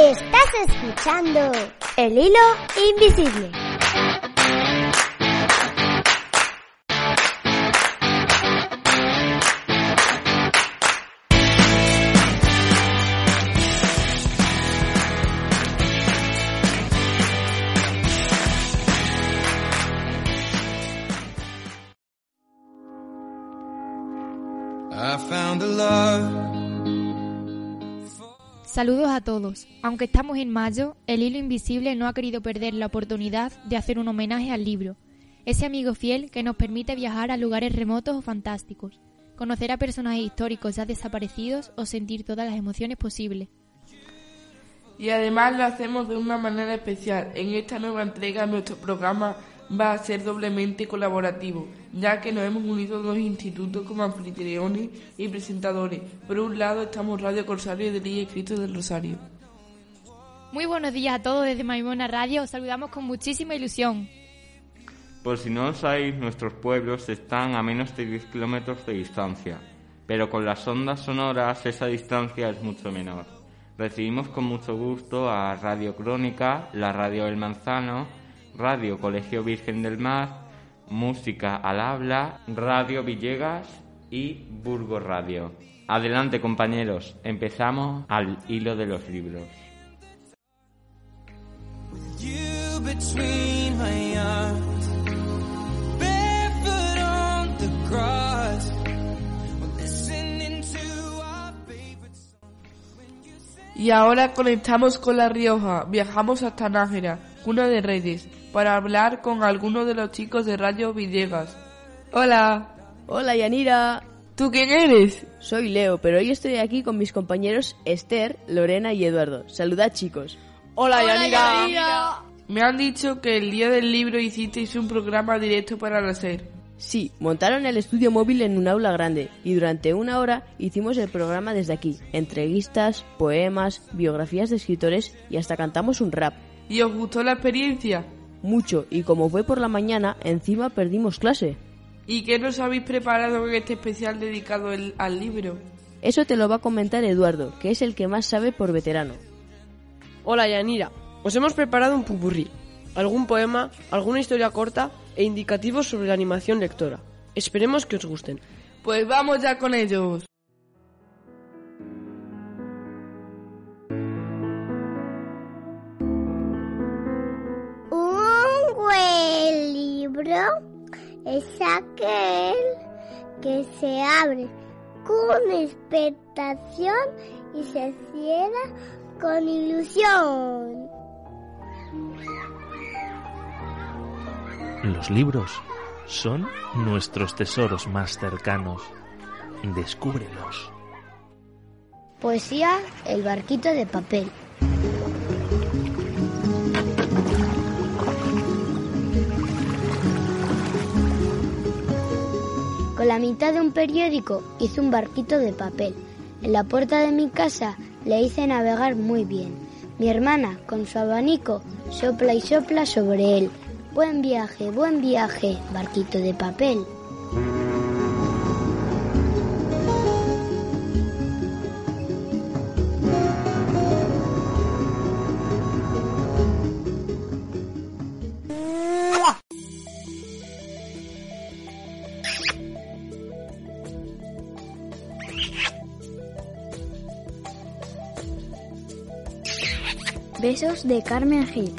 Estás escuchando El Hilo Invisible. Saludos a todos. Aunque estamos en mayo, El Hilo Invisible no ha querido perder la oportunidad de hacer un homenaje al libro, ese amigo fiel que nos permite viajar a lugares remotos o fantásticos, conocer a personajes históricos ya desaparecidos o sentir todas las emociones posibles. Y además lo hacemos de una manera especial. En esta nueva entrega nuestro programa va a ser doblemente colaborativo, ya que nos hemos unido dos institutos como anfitriones y presentadores. Por un lado estamos Radio Corsario de Liga y Cristo del Rosario. Muy buenos días a todos desde Maimona Radio, os saludamos con muchísima ilusión. Por si no lo sabéis, nuestros pueblos están a menos de 10 kilómetros de distancia, pero con las ondas sonoras esa distancia es mucho menor. Recibimos con mucho gusto a Radio Crónica, la Radio del Manzano, Radio Colegio Virgen del Mar, Música al Habla, Radio Villegas y Burgos Radio. Adelante, compañeros, empezamos al hilo de los libros. Y ahora conectamos con La Rioja, viajamos hasta Nájera, cuna de reyes, para hablar con algunos de los chicos de Radio Villegas. Hola. Hola, Yanira. ¿Tú quién eres? Soy Leo, pero hoy estoy aquí con mis compañeros Esther, Lorena y Eduardo. Saludad, chicos. Hola, Yanira. Me han dicho que el día del libro hicisteis un programa directo para la SER. Sí, montaron el estudio móvil en un aula grande y durante una hora hicimos el programa desde aquí. Entrevistas, poemas, biografías de escritores y hasta cantamos un rap. ¿Y os gustó la experiencia? Mucho, y como fue por la mañana, encima perdimos clase. ¿Y qué nos habéis preparado en este especial dedicado al libro? Eso te lo va a comentar Eduardo, que es el que más sabe por veterano. Hola, Yanira. Os hemos preparado un popurrí, algún poema, alguna historia corta e indicativos sobre la animación lectora. Esperemos que os gusten. Pues vamos ya con ellos. Un buen libro es aquel que se abre con expectación y se cierra con ilusión. Los libros son nuestros tesoros más cercanos. Descúbrelos. Poesía, El barquito de papel. Con la mitad de un periódico hice un barquito de papel. En la puerta de mi casa le hice navegar muy bien. Mi hermana, con su abanico, sopla y sopla sobre él. Buen viaje, barquito de papel. Besos de Carmen Gil.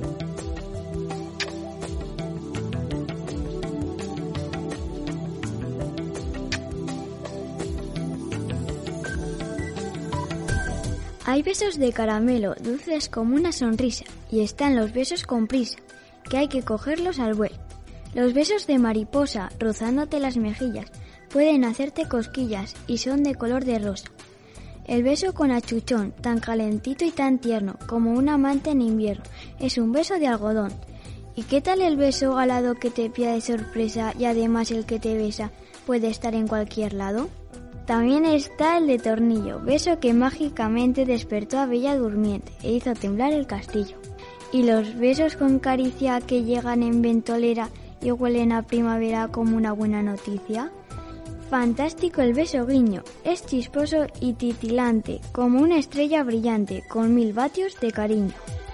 Hay besos de caramelo, dulces como una sonrisa, y están los besos con prisa, que hay que cogerlos al vuelo. Los besos de mariposa, rozándote las mejillas, pueden hacerte cosquillas y son de color de rosa. El beso con achuchón, tan calentito y tan tierno como un amante en invierno, es un beso de algodón. ¿Y qué tal el beso alado que te pilla de sorpresa y además el que te besa puede estar en cualquier lado? También está el de tornillo, beso que mágicamente despertó a Bella Durmiente e hizo temblar el castillo. Y los besos con caricia que llegan en ventolera y huelen a primavera como una buena noticia. Fantástico el beso guiño, es chisposo y titilante, como una estrella brillante, con 1000 vatios de cariño.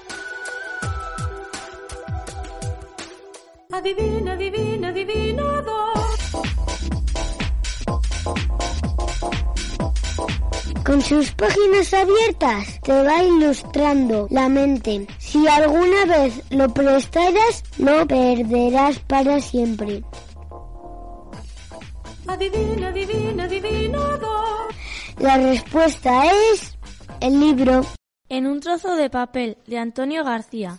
Adivina, adivina, adivinador. Con sus páginas abiertas te va ilustrando la mente. Si alguna vez lo prestaras, lo perderás para siempre. Adivina, adivina, adivinador. La respuesta es el libro. En un trozo de papel, de Antonio García.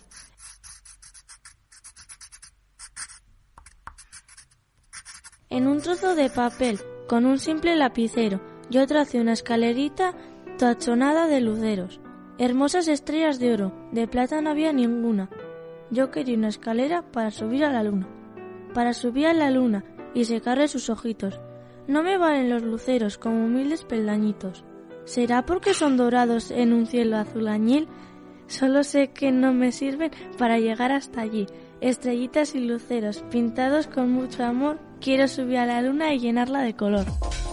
En un trozo de papel, con un simple lapicero, yo tracé una escalerita tachonada de luceros. Hermosas estrellas de oro, de plata no había ninguna. Yo quería una escalera para subir a la luna. Para subir a la luna y secarle sus ojitos. No me valen los luceros como humildes peldañitos. ¿Será porque son dorados en un cielo azul añil? Solo sé que no me sirven para llegar hasta allí. Estrellitas y luceros, pintados con mucho amor, quiero subir a la luna y llenarla de color.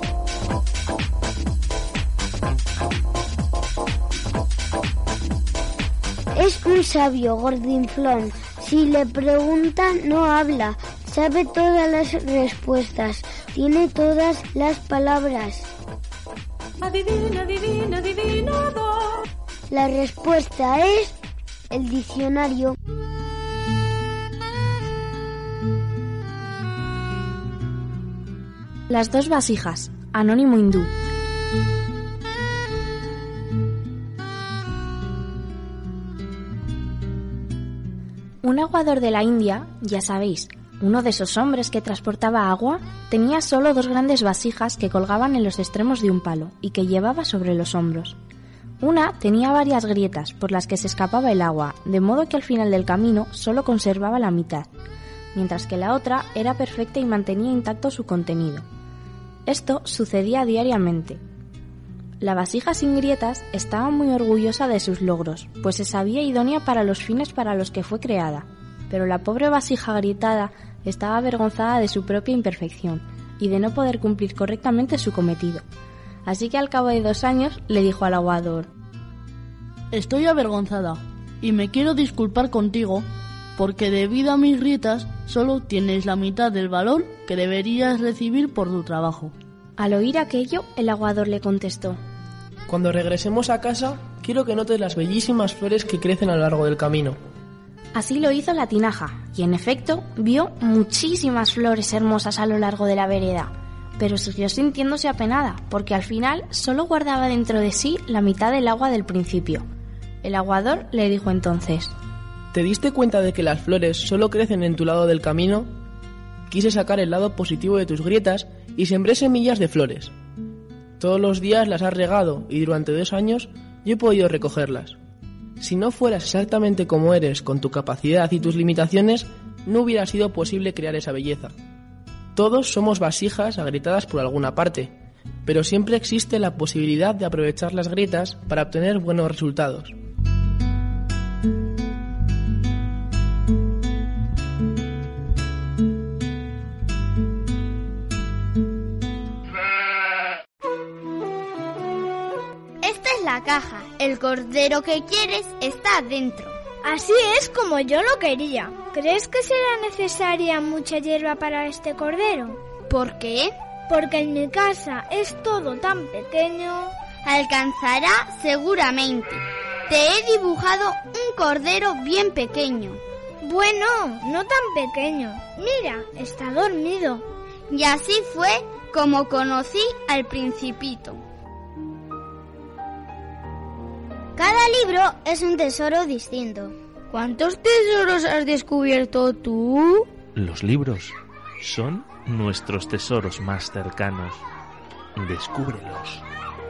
Es un sabio gordinflón. Si le preguntan, no habla. Sabe todas las respuestas. Tiene todas las palabras. Adivina, adivina, adivinador. La respuesta es el diccionario. Las dos vasijas, anónimo hindú. Un aguador de la India, ya sabéis, uno de esos hombres que transportaba agua, tenía solo 2 grandes vasijas que colgaban en los extremos de un palo y que llevaba sobre los hombros. Una tenía varias grietas por las que se escapaba el agua, de modo que al final del camino solo conservaba la mitad, mientras que la otra era perfecta y mantenía intacto su contenido. Esto sucedía diariamente. La vasija sin grietas estaba muy orgullosa de sus logros, pues se sabía idónea para los fines para los que fue creada, pero la pobre vasija agrietada estaba avergonzada de su propia imperfección y de no poder cumplir correctamente su cometido. Así que al cabo de 2 años le dijo al aguador: «Estoy avergonzada y me quiero disculpar contigo porque debido a mis grietas solo tienes la mitad del valor que deberías recibir por tu trabajo». Al oír aquello, el aguador le contestó: Cuando regresemos a casa, quiero que notes las bellísimas flores que crecen a lo largo del camino. Así lo hizo la tinaja, y en efecto vio muchísimas flores hermosas a lo largo de la vereda, pero siguió sintiéndose apenada, porque al final solo guardaba dentro de sí la mitad del agua del principio. El aguador le dijo entonces: ¿Te diste cuenta de que las flores solo crecen en tu lado del camino? Quise sacar el lado positivo de tus grietas y sembré semillas de flores. Todos los días las has regado y durante 2 años yo he podido recogerlas. Si no fueras exactamente como eres con tu capacidad y tus limitaciones, no hubiera sido posible crear esa belleza. Todos somos vasijas agrietadas por alguna parte, pero siempre existe la posibilidad de aprovechar las grietas para obtener buenos resultados. La caja. El cordero que quieres está dentro. Así es como yo lo quería. ¿Crees que será necesaria mucha hierba para este cordero? ¿Por qué? Porque en mi casa es todo tan pequeño. Alcanzará seguramente. Te he dibujado un cordero bien pequeño. Bueno, no tan pequeño. Mira, está dormido. Y así fue como conocí al Principito. Cada libro es un tesoro distinto. ¿Cuántos tesoros has descubierto tú? Los libros son nuestros tesoros más cercanos. Descúbrelos.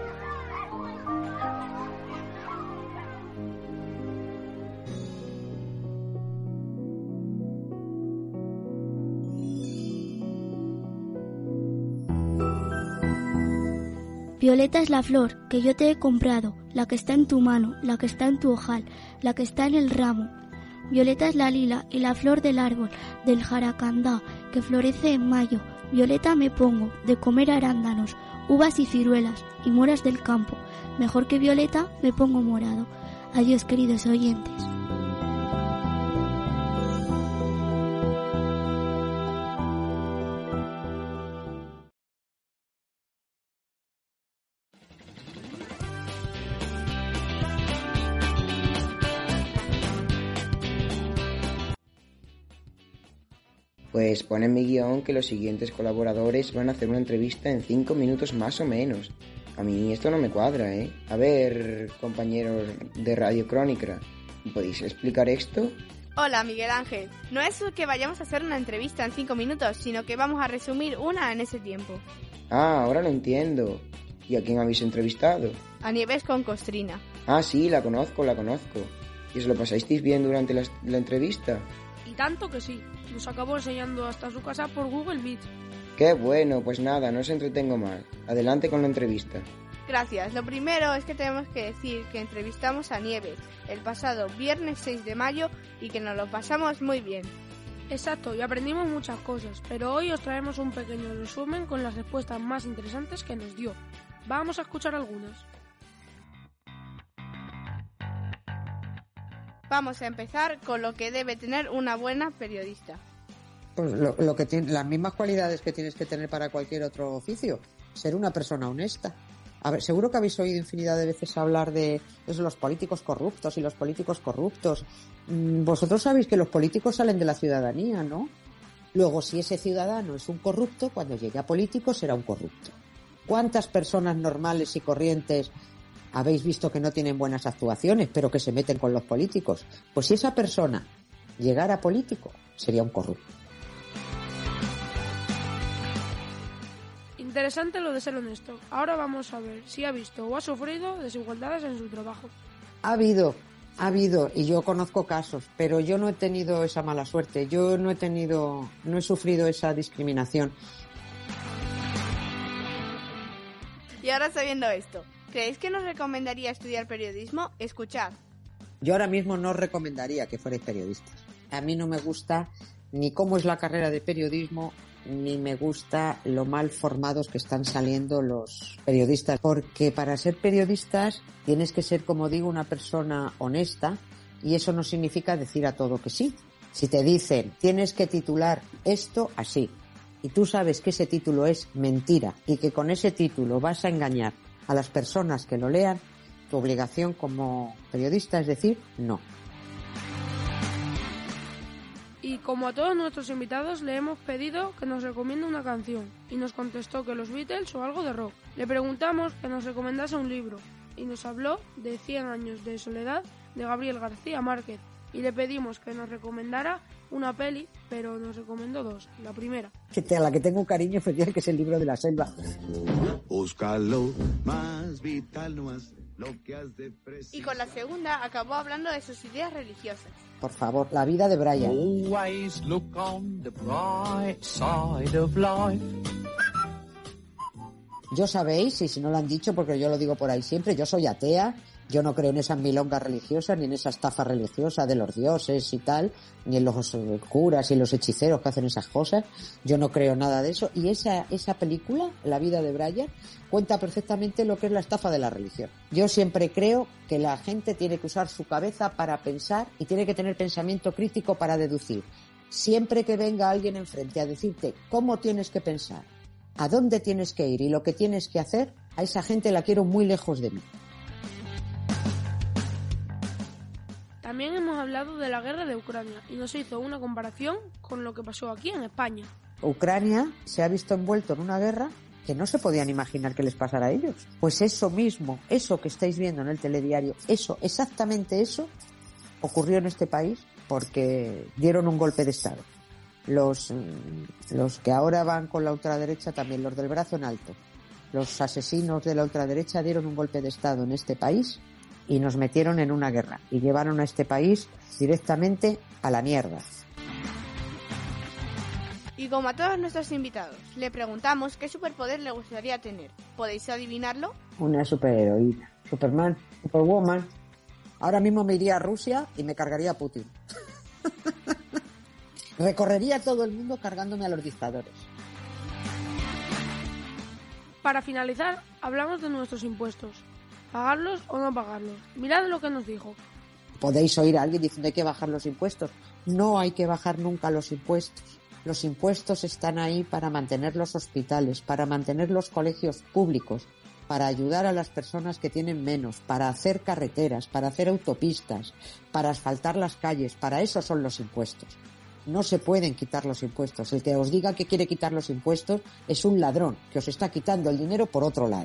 Violeta es la flor que yo te he comprado, la que está en tu mano, la que está en tu ojal, la que está en el ramo. Violeta es la lila y la flor del árbol, del jaracandá, que florece en mayo, Violeta me pongo, de comer arándanos, uvas y ciruelas, y moras del campo. Mejor que violeta me pongo morado. Adiós, queridos oyentes. Pues pone en mi guión que los siguientes colaboradores van a hacer una entrevista en 5 minutos más o menos. A mí esto no me cuadra, ¿eh? A ver, compañeros de Radio Crónica, ¿podéis explicar esto? Hola, Miguel Ángel. No es que vayamos a hacer una entrevista en 5 minutos, sino que vamos a resumir una en ese tiempo. Ah, ahora lo entiendo. ¿Y a quién habéis entrevistado? A Nieves con Costrina. Ah, sí, la conozco. ¿Y os lo pasasteis bien durante la entrevista? Y tanto que sí. Nos acabó enseñando hasta su casa por Google Meet. Qué bueno, pues nada, no os entretengo más. Adelante con la entrevista. Gracias. Lo primero es que tenemos que decir que entrevistamos a Nieves el pasado viernes 6 de mayo y que nos lo pasamos muy bien. Exacto, y aprendimos muchas cosas, pero hoy os traemos un pequeño resumen con las respuestas más interesantes que nos dio. Vamos a escuchar algunas. Vamos a empezar con lo que debe tener una buena periodista. Pues lo que tiene, las mismas cualidades que tienes que tener para cualquier otro oficio, ser una persona honesta. A ver, seguro que habéis oído infinidad de veces hablar de los políticos corruptos y los políticos corruptos. Vosotros sabéis que los políticos salen de la ciudadanía, ¿no? Luego, si ese ciudadano es un corrupto, cuando llegue a político será un corrupto. ¿Cuántas personas normales y corrientes habéis visto que no tienen buenas actuaciones, pero que se meten con los políticos? Pues si esa persona llegara a político, sería un corrupto. Interesante lo de ser honesto. Ahora vamos a ver si ha visto o ha sufrido desigualdades en su trabajo. Ha habido, y yo conozco casos, pero yo no he tenido esa mala suerte. Yo no he sufrido esa discriminación. Y ahora sabiendo esto, ¿creéis que nos recomendaría estudiar periodismo? Escuchad. Yo ahora mismo no os recomendaría que fuerais periodistas. A mí no me gusta ni cómo es la carrera de periodismo, ni me gusta lo mal formados que están saliendo los periodistas. Porque para ser periodistas tienes que ser, como digo, una persona honesta, y eso no significa decir a todo que sí. Si te dicen, tienes que titular esto así, y tú sabes que ese título es mentira y que con ese título vas a engañar a las personas que lo lean, tu obligación como periodista es decir no. Y como a todos nuestros invitados le hemos pedido que nos recomiende una canción, y nos contestó que los Beatles o algo de rock. Le preguntamos que nos recomendase un libro y nos habló de 100 años de soledad de Gabriel García Márquez, y le pedimos que nos recomendara una peli, pero nos recomendó dos. La primera, a la que tengo un cariño especial, que es El libro de la selva. Búscalo más vital, no más lo que has de prestar. Y con la segunda acabó hablando de sus ideas religiosas. Por favor, La vida de Brian. Always look on the bright side of life. Yo sabéis, y si no lo han dicho, porque yo lo digo por ahí siempre, yo soy atea. Yo no creo en esas milongas religiosas, ni en esa estafa religiosa de los dioses y tal, ni en los curas y los hechiceros que hacen esas cosas. Yo no creo nada de eso. Y esa película, La vida de Brian, cuenta perfectamente lo que es la estafa de la religión. Yo siempre creo que la gente tiene que usar su cabeza para pensar y tiene que tener pensamiento crítico para deducir. Siempre que venga alguien enfrente a decirte cómo tienes que pensar, a dónde tienes que ir y lo que tienes que hacer, a esa gente la quiero muy lejos de mí. También hemos hablado de la guerra de Ucrania y nos hizo una comparación con lo que pasó aquí en España. Ucrania se ha visto envuelto en una guerra que no se podían imaginar que les pasara a ellos. Pues eso mismo, eso que estáis viendo en el telediario, exactamente eso, ocurrió en este país porque dieron un golpe de Estado. Los que ahora van con la ultraderecha también, los del brazo en alto, los asesinos de la ultraderecha dieron un golpe de Estado en este país y nos metieron en una guerra y llevaron a este país directamente a la mierda. Y como a todos nuestros invitados, le preguntamos qué superpoder le gustaría tener. ¿Podéis adivinarlo? Una superheroína. Superman, Superwoman. Ahora mismo me iría a Rusia y me cargaría a Putin. Recorrería todo el mundo cargándome a los dictadores. Para finalizar, hablamos de nuestros impuestos. ¿Pagarlos o no pagarlos? Mirad lo que nos dijo. Podéis oír a alguien diciendo hay que bajar los impuestos. No hay que bajar nunca los impuestos. Los impuestos están ahí para mantener los hospitales, para mantener los colegios públicos, para ayudar a las personas que tienen menos, para hacer carreteras, para hacer autopistas, para asfaltar las calles. Para eso son los impuestos. No se pueden quitar los impuestos. El que os diga que quiere quitar los impuestos es un ladrón que os está quitando el dinero por otro lado.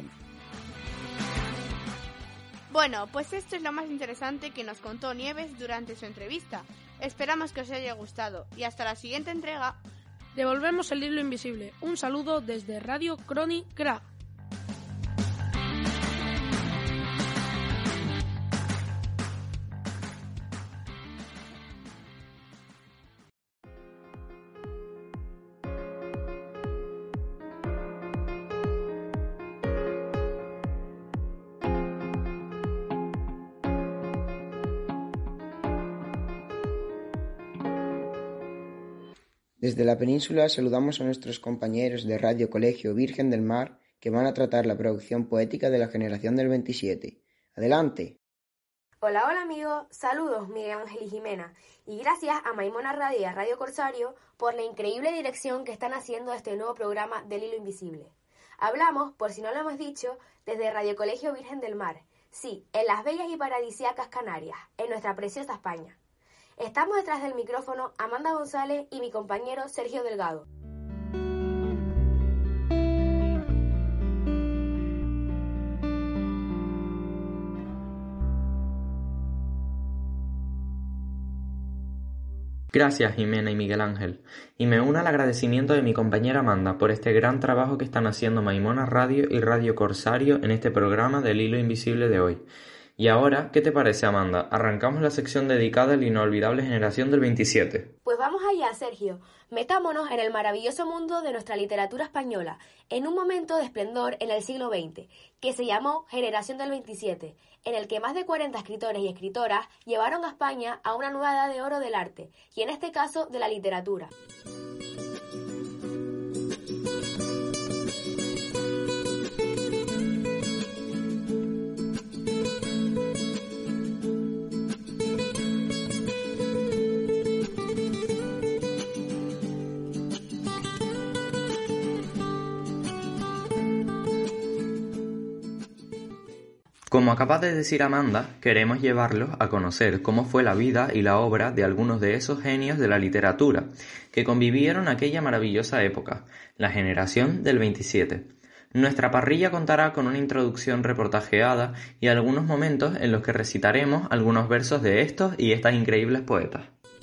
Bueno, pues esto es lo más interesante que nos contó Nieves durante su entrevista. Esperamos que os haya gustado y hasta la siguiente entrega. Devolvemos el hilo invisible. Un saludo desde Radio Crónica. Desde la península saludamos a nuestros compañeros de Radio Colegio Virgen del Mar que van a tratar la producción poética de la generación del 27. ¡Adelante! Hola, hola amigos, saludos Miguel Ángel y Jimena, y gracias a Maimona Radio y a Radio Corsario por la increíble dirección que están haciendo a este nuevo programa del Hilo Invisible. Hablamos, por si no lo hemos dicho, desde Radio Colegio Virgen del Mar, sí, en las bellas y paradisíacas Canarias, en nuestra preciosa España. Estamos detrás del micrófono Amanda González y mi compañero Sergio Delgado. Gracias Jimena y Miguel Ángel, y me uno al agradecimiento de mi compañera Amanda por este gran trabajo que están haciendo Maimona Radio y Radio Corsario en este programa del Hilo Invisible de hoy. Y ahora, ¿qué te parece, Amanda? Arrancamos la sección dedicada a la inolvidable generación del 27. Pues vamos allá, Sergio. Metámonos en el maravilloso mundo de nuestra literatura española, en un momento de esplendor en el siglo XX, que se llamó Generación del 27, en el que más de 40 escritores y escritoras llevaron a España a una nueva edad de oro del arte, y en este caso de la literatura. Como acaba de decir Amanda, queremos llevarlos a conocer cómo fue la vida y la obra de algunos de esos genios de la literatura que convivieron aquella maravillosa época, la generación del 27. Nuestra parrilla contará con una introducción reportajeada y algunos momentos en los que recitaremos algunos versos de estos y estas increíbles poetas.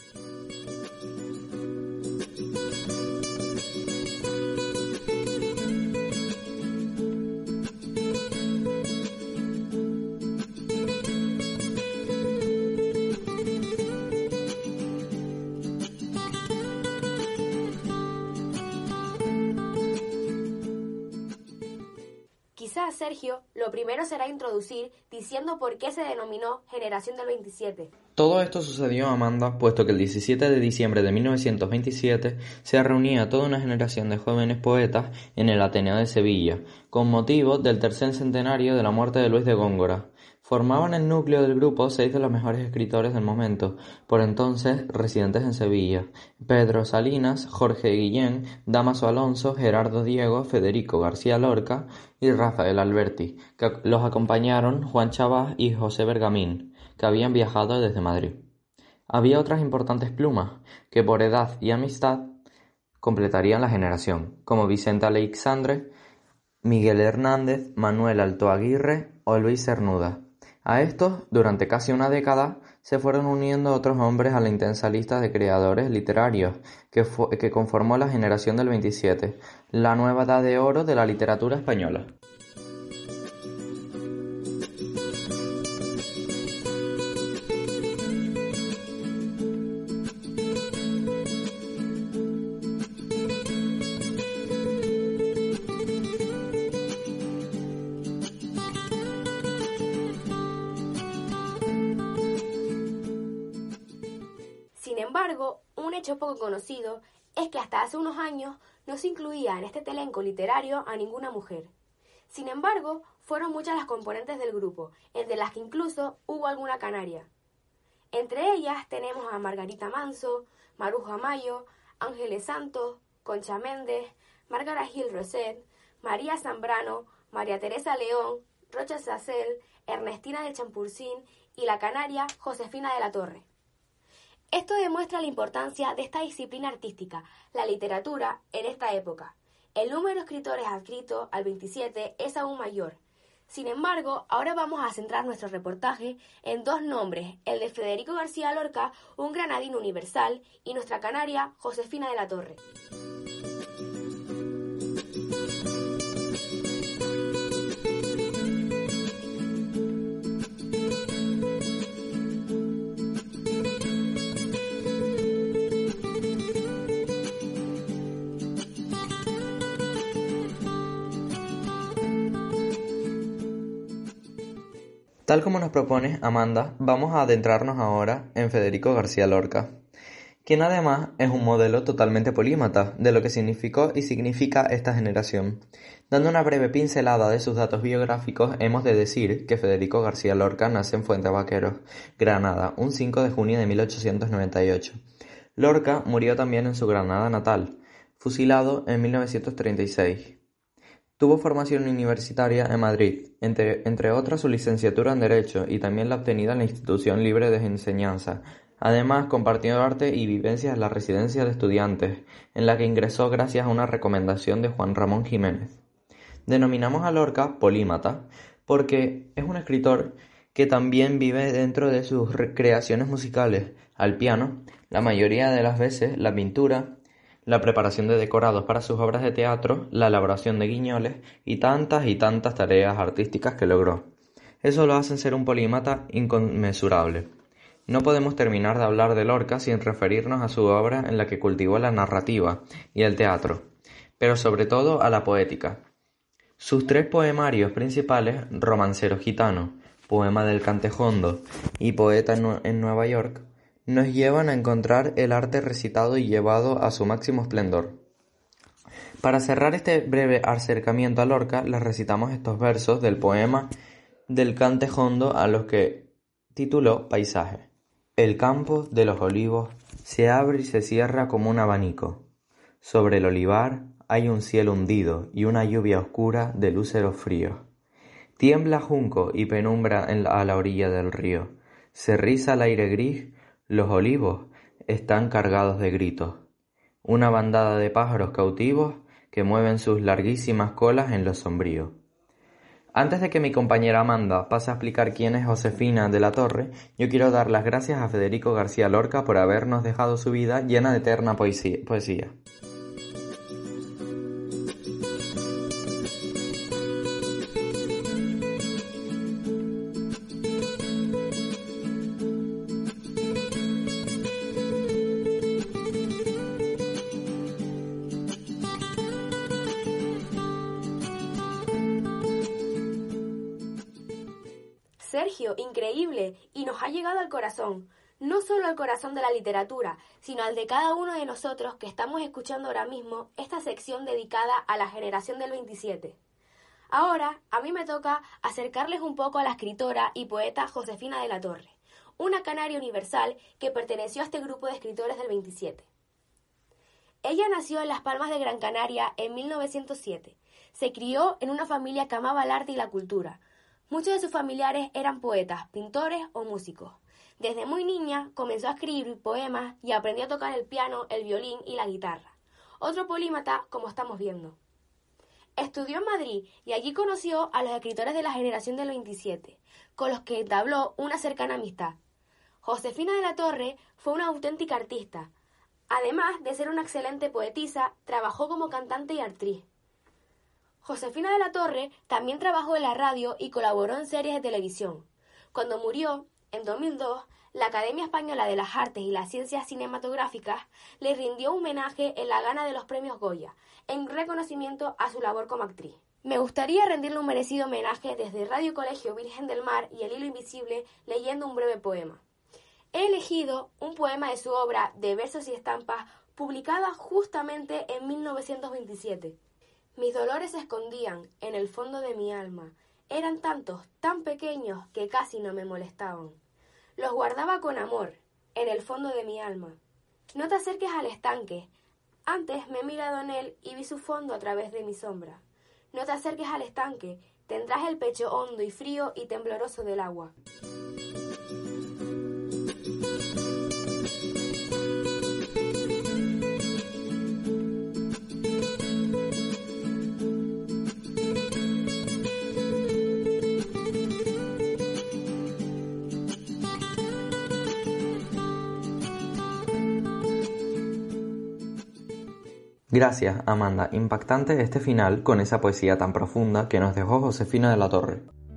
Quizás, Sergio, lo primero será introducir diciendo por qué se denominó Generación del 27. Todo esto sucedió, Amanda, puesto que el 17 de diciembre de 1927 se reunía toda una generación de jóvenes poetas en el Ateneo de Sevilla, con motivo del tercer centenario de la muerte de Luis de Góngora. Formaban el núcleo del grupo 6 de los mejores escritores del momento, por entonces residentes en Sevilla: Pedro Salinas, Jorge Guillén, Dámaso Alonso, Gerardo Diego, Federico García Lorca y Rafael Alberti, que los acompañaron Juan Chabás y José Bergamín, que habían viajado desde Madrid. Había otras importantes plumas, que por edad y amistad completarían la generación, como Vicente Aleixandre, Miguel Hernández, Manuel Alto Aguirre o Luis Cernuda. A estos, durante casi una década, se fueron uniendo otros hombres a la intensa lista de creadores literarios que conformó la generación del 27, la nueva edad de oro de la literatura española. Sin embargo, un hecho poco conocido es que hasta hace unos años no se incluía en este elenco literario a ninguna mujer. Sin embargo, fueron muchas las componentes del grupo, entre las que incluso hubo alguna canaria. Entre ellas tenemos a Margarita Manso, Maruja Mayo, Ángeles Santos, Concha Méndez, Márgara Gil Roset, María Zambrano, María Teresa León, Rocha Sacel, Ernestina de Champurcín y la canaria Josefina de la Torre. Esto demuestra la importancia de esta disciplina artística, la literatura, en esta época. El número de escritores adscritos al 27 es aún mayor. Sin embargo, ahora vamos a centrar nuestro reportaje en dos nombres, el de Federico García Lorca, un granadino universal, y nuestra canaria Josefina de la Torre. Tal como nos propone Amanda, vamos a adentrarnos ahora en Federico García Lorca, quien además es un modelo totalmente polímata de lo que significó y significa esta generación. Dando una breve pincelada de sus datos biográficos, hemos de decir que Federico García Lorca nace en Fuentevaqueros, Granada, un 5 de junio de 1898. Lorca murió también en su Granada natal, fusilado en 1936. Tuvo formación universitaria en Madrid, entre otras su licenciatura en Derecho y también la obtenida en la Institución Libre de Enseñanza. Además, compartió arte y vivencias en la Residencia de Estudiantes, en la que ingresó gracias a una recomendación de Juan Ramón Jiménez. Denominamos a Lorca polímata porque es un escritor que también vive dentro de sus creaciones musicales, al piano, la mayoría de las veces la pintura, la preparación de decorados para sus obras de teatro, la elaboración de guiñoles y tantas tareas artísticas que logró. Eso lo hace ser un polímata inconmensurable. No podemos terminar de hablar de Lorca sin referirnos a su obra en la que cultivó la narrativa y el teatro, pero sobre todo a la poética. Sus tres poemarios principales, Romancero Gitano, Poema del Cantejondo y Poeta en Nueva York, nos llevan a encontrar el arte recitado y llevado a su máximo esplendor. Para cerrar este breve acercamiento a Lorca, les recitamos estos versos del poema del Cantejondo a los que tituló Paisaje. El campo de los olivos se abre y se cierra como un abanico. Sobre el olivar hay un cielo hundido y una lluvia oscura de lúceros fríos. Tiembla junco y penumbra a la orilla del río. Se riza el aire gris. Los olivos están cargados de gritos, una bandada de pájaros cautivos que mueven sus larguísimas colas en lo sombrío. Antes de que mi compañera Amanda pase a explicar quién es Josefina de la Torre, yo quiero dar las gracias a Federico García Lorca por habernos dejado su vida llena de eterna poesía. Sergio, increíble, y nos ha llegado al corazón, no solo al corazón de la literatura, sino al de cada uno de nosotros que estamos escuchando ahora mismo esta sección dedicada a la generación del 27. Ahora, a mí me toca acercarles un poco a la escritora y poeta Josefina de la Torre, una canaria universal que perteneció a este grupo de escritores del 27. Ella nació en Las Palmas de Gran Canaria en 1907. Se crió en una familia que amaba el arte y la cultura. Muchos de sus familiares eran poetas, pintores o músicos. Desde muy niña comenzó a escribir poemas y aprendió a tocar el piano, el violín y la guitarra. Otro polímata, como estamos viendo. Estudió en Madrid y allí conoció a los escritores de la generación del 27, con los que entabló una cercana amistad. Josefina de la Torre fue una auténtica artista. Además de ser una excelente poetisa, trabajó como cantante y actriz. Josefina de la Torre también trabajó en la radio y colaboró en series de televisión. Cuando murió, en 2002, la Academia Española de las Artes y las Ciencias Cinematográficas le rindió un homenaje en la gala de los premios Goya, en reconocimiento a su labor como actriz. Me gustaría rendirle un merecido homenaje desde Radio Colegio Virgen del Mar y El Hilo Invisible leyendo un breve poema. He elegido un poema de su obra de versos y estampas publicada justamente en 1927. Mis dolores se escondían en el fondo de mi alma. Eran tantos, tan pequeños, que casi no me molestaban. Los guardaba con amor, en el fondo de mi alma. No te acerques al estanque. Antes me he mirado en él y vi su fondo a través de mi sombra. No te acerques al estanque. Tendrás el pecho hondo y frío y tembloroso del agua. Gracias, Amanda. Impactante este final con esa poesía tan profunda que nos dejó Josefina de la Torre.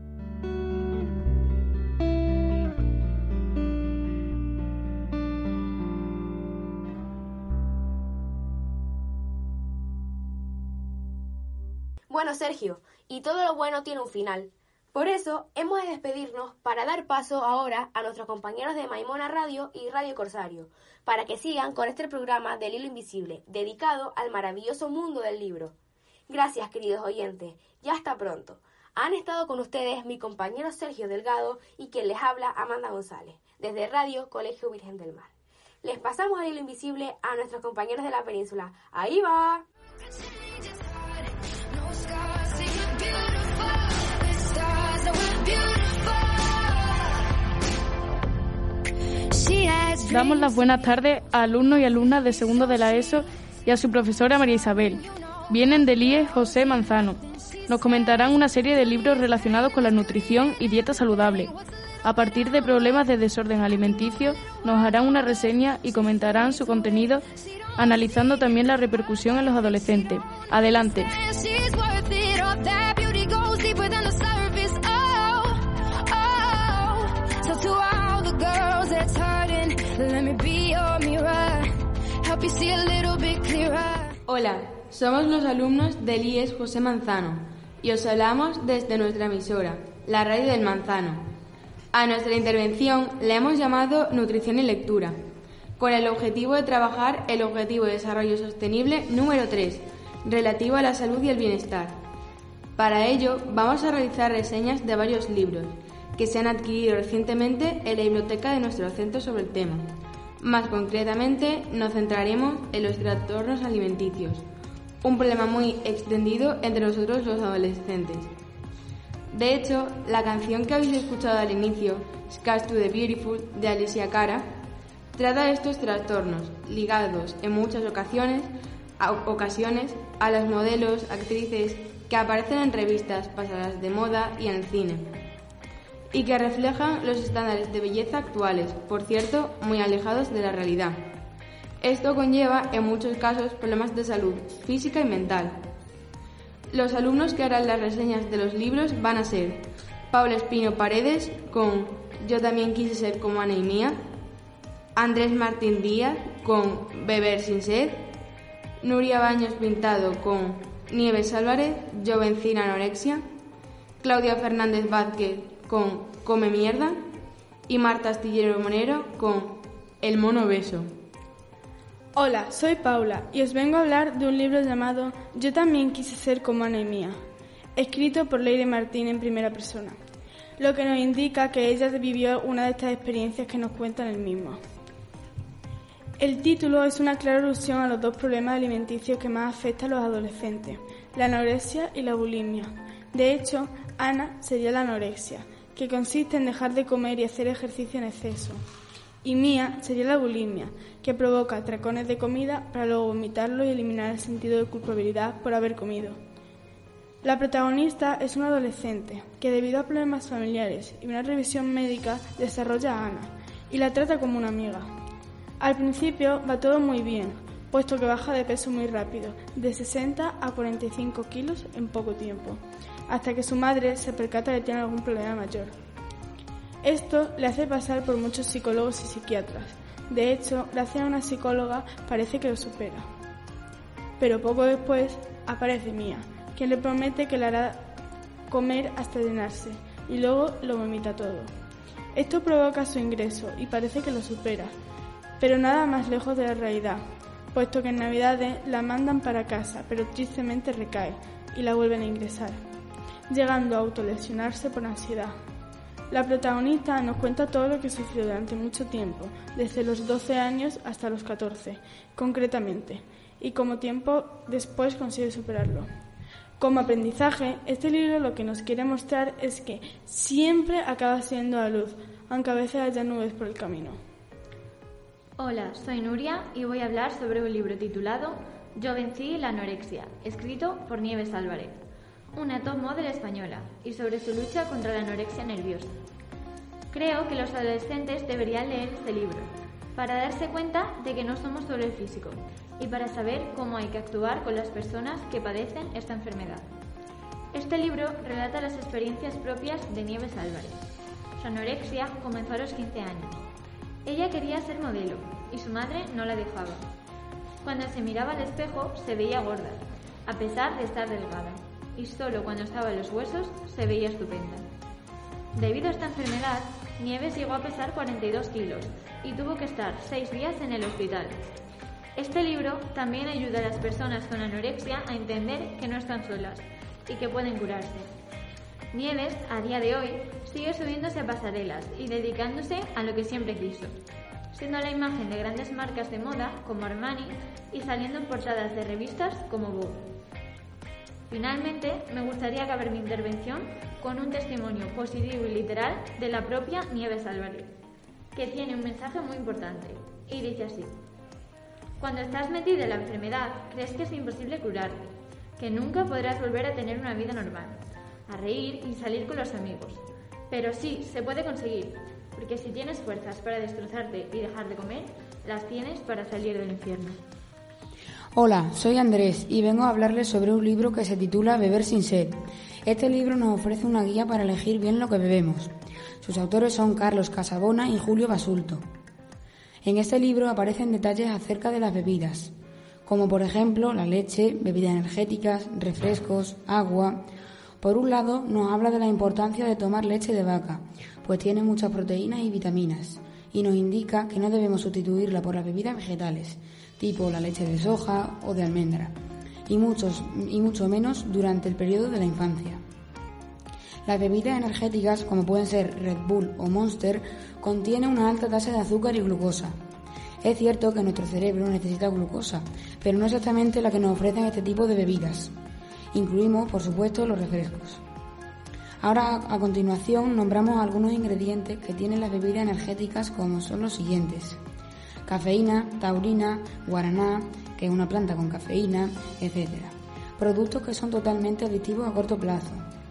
Bueno, Sergio, y todo lo bueno tiene un final. Por eso, hemos de despedirnos para dar paso ahora a nuestros compañeros de Maimona Radio y Radio Corsario, para que sigan con este programa del Hilo Invisible, dedicado al maravilloso mundo del libro. Gracias, queridos oyentes, y hasta pronto. Han estado con ustedes mi compañero Sergio Delgado y quien les habla, Amanda González, desde Radio Colegio Virgen del Mar. Les pasamos al Hilo Invisible a nuestros compañeros de la península. ¡Ahí va! Damos las buenas tardes a alumnos y alumnas de segundo de la ESO y a su profesora María Isabel. Vienen del IE José Manzano. Nos comentarán una serie de libros relacionados con la nutrición y dieta saludable. A partir de problemas de desorden alimenticio, nos harán una reseña y comentarán su contenido, analizando también la repercusión en los adolescentes. Adelante. Hola, somos los alumnos del IES José Manzano y os hablamos desde nuestra emisora, la Radio del Manzano. A nuestra intervención le hemos llamado Nutrición y Lectura, con el objetivo de trabajar el Objetivo de Desarrollo Sostenible número 3, relativo a la salud y el bienestar. Para ello, vamos a realizar reseñas de varios libros que se han adquirido recientemente en la biblioteca de nuestro centro sobre el tema. Más concretamente, nos centraremos en los trastornos alimenticios, un problema muy extendido entre nosotros los adolescentes. De hecho, la canción que habéis escuchado al inicio, Scars to the Beautiful, de Alicia Cara, trata de estos trastornos, ligados en muchas ocasiones a las modelos, actrices que aparecen en revistas pasadas de moda y en el cine, y que reflejan los estándares de belleza actuales, por cierto, muy alejados de la realidad. Esto conlleva, en muchos casos, problemas de salud física y mental. Los alumnos que harán las reseñas de los libros van a ser Paula Espino Paredes con Yo también quise ser como Ana y Mía, Andrés Martín Díaz con Beber sin sed, Nuria Baños Pintado con Nieves Álvarez, Yo vencí la anorexia, Claudia Fernández Vázquez con Come mierda y Marta Astillero Monero con El mono obeso. Hola, soy Paula y os vengo a hablar de un libro llamado Yo también quise ser como Ana y Mía, escrito por Leire Martín en primera persona, lo que nos indica que ella vivió una de estas experiencias que nos cuentan el mismo. El título es una clara alusión a los dos problemas alimenticios que más afectan a los adolescentes, la anorexia y la bulimia. De hecho, Ana sería la anorexia, que consiste en dejar de comer y hacer ejercicio en exceso. Y Mía sería la bulimia, que provoca atracones de comida para luego vomitarlo y eliminar el sentido de culpabilidad por haber comido. La protagonista es una adolescente que, debido a problemas familiares y una revisión médica, desarrolla a Ana y la trata como una amiga. Al principio va todo muy bien, puesto que baja de peso muy rápido, de 60 a 45 kilos en poco tiempo, hasta que su madre se percata de que tiene algún problema mayor. Esto le hace pasar por muchos psicólogos y psiquiatras. De hecho, gracias a una psicóloga parece que lo supera. Pero poco después aparece Mía, quien le promete que le hará comer hasta llenarse y luego lo vomita todo. Esto provoca su ingreso y parece que lo supera, pero nada más lejos de la realidad, puesto que en Navidades la mandan para casa, pero tristemente recae y la vuelven a ingresar, llegando a autolesionarse por ansiedad. La protagonista nos cuenta todo lo que sufrió durante mucho tiempo, desde los 12 años hasta los 14, concretamente, y cómo tiempo después consigue superarlo. Como aprendizaje, este libro lo que nos quiere mostrar es que siempre acaba siendo la luz, aunque a veces haya nubes por el camino. Hola, soy Nuria y voy a hablar sobre un libro titulado Yo vencí la anorexia, escrito por Nieves Álvarez, una top model española, y sobre su lucha contra la anorexia nerviosa. Creo que los adolescentes deberían leer este libro, para darse cuenta de que no somos solo el físico, y para saber cómo hay que actuar con las personas que padecen esta enfermedad. Este libro relata las experiencias propias de Nieves Álvarez. Su anorexia comenzó a los 15 años. Ella quería ser modelo, y su madre no la dejaba. Cuando se miraba al espejo se veía gorda, a pesar de estar delgada, y solo cuando estaba en los huesos se veía estupenda. Debido a esta enfermedad, Nieves llegó a pesar 42 kilos y tuvo que estar 6 días en el hospital. Este libro también ayuda a las personas con anorexia a entender que no están solas y que pueden curarse. Nieves, a día de hoy, sigue subiéndose a pasarelas y dedicándose a lo que siempre quiso, siendo la imagen de grandes marcas de moda como Armani y saliendo en portadas de revistas como Vogue. Finalmente, me gustaría acabar mi intervención con un testimonio positivo y literal de la propia Nieves Álvarez, que tiene un mensaje muy importante, y dice así: cuando estás metida en la enfermedad, crees que es imposible curarte, que nunca podrás volver a tener una vida normal, a reír y salir con los amigos. Pero sí, se puede conseguir, porque si tienes fuerzas para destrozarte y dejar de comer, las tienes para salir del infierno. Hola, soy Andrés y vengo a hablarles sobre un libro que se titula Beber sin sed. Este libro nos ofrece una guía para elegir bien lo que bebemos. Sus autores son Carlos Casabona y Julio Basulto. En este libro aparecen detalles acerca de las bebidas, como por ejemplo la leche, bebidas energéticas, refrescos, agua. Por un lado, nos habla de la importancia de tomar leche de vaca, pues tiene muchas proteínas y vitaminas, y nos indica que no debemos sustituirla por las bebidas vegetales, tipo la leche de soja o de almendra, y mucho menos durante el periodo de la infancia. Las bebidas energéticas, como pueden ser Red Bull o Monster, contienen una alta tasa de azúcar y glucosa. Es cierto que nuestro cerebro necesita glucosa, pero no exactamente la que nos ofrecen este tipo de bebidas. Incluimos, por supuesto, los refrescos. Ahora, a continuación, nombramos algunos ingredientes que tienen las bebidas energéticas, como son los siguientes: cafeína, taurina, guaraná, que es una planta con cafeína, etc. Productos que son totalmente adictivos a corto plazo.